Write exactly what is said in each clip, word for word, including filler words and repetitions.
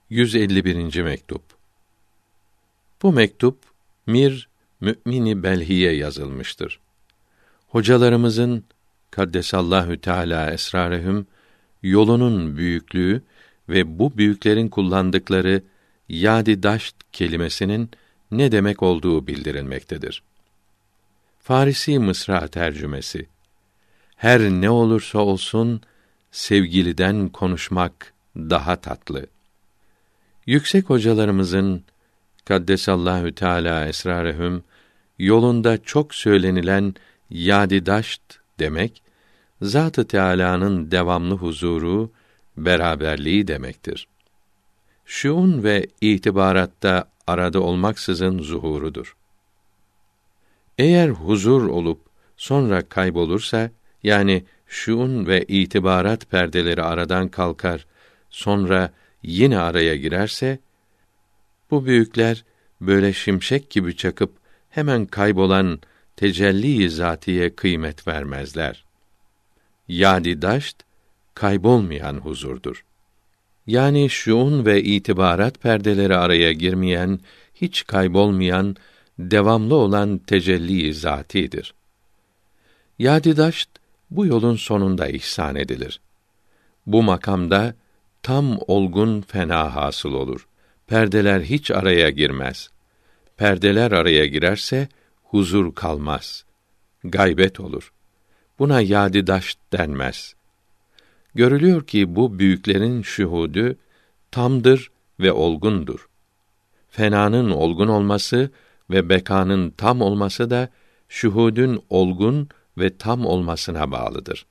yüz elli birinci mektup. Bu mektup Mir Mü'mini Belhi'ye yazılmıştır. Hocalarımızın Kaddesallahu Teala esrarehum yolunun büyüklüğü ve bu büyüklerin kullandıkları yâd-ı daşt kelimesinin ne demek olduğu bildirilmektedir. Farisi Mısra tercümesi. Her ne olursa olsun sevgiliden konuşmak daha tatlı. Yüksek hocalarımızın Kaddesallahu Teala esrarehum yolunda çok söylenilen yâd-ı daşt demek, Zat-ı Teâlâ'nın devamlı huzuru, beraberliği demektir. Şuun ve itibaratta arada olmaksızın zuhurudur. Eğer huzur olup sonra kaybolursa, yani şuun ve itibarat perdeleri aradan kalkar, sonra yine araya girerse, bu büyükler böyle şimşek gibi çakıp hemen kaybolan tecelli-i zatiye kıymet vermezler. Yâd-ı daşt kaybolmayan huzurdur. Yani şuun ve itibarat perdeleri araya girmeyen, hiç kaybolmayan, devamlı olan tecelli-i zatidir. Yâd-ı daşt bu yolun sonunda ihsan edilir. Bu makamda tam olgun fena hasıl olur. Perdeler hiç araya girmez. Perdeler araya girerse huzur kalmaz. Gaybet olur. Buna yâd-ı daşt denmez. Görülüyor ki bu büyüklerin şuhudu tamdır ve olgundur. Fenanın olgun olması ve bekanın tam olması da şuhudun olgun ve tam olmasına bağlıdır.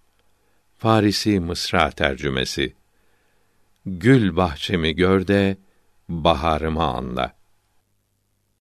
Farisi Mısra tercümesi. Gül bahçemi gör de baharımı anla.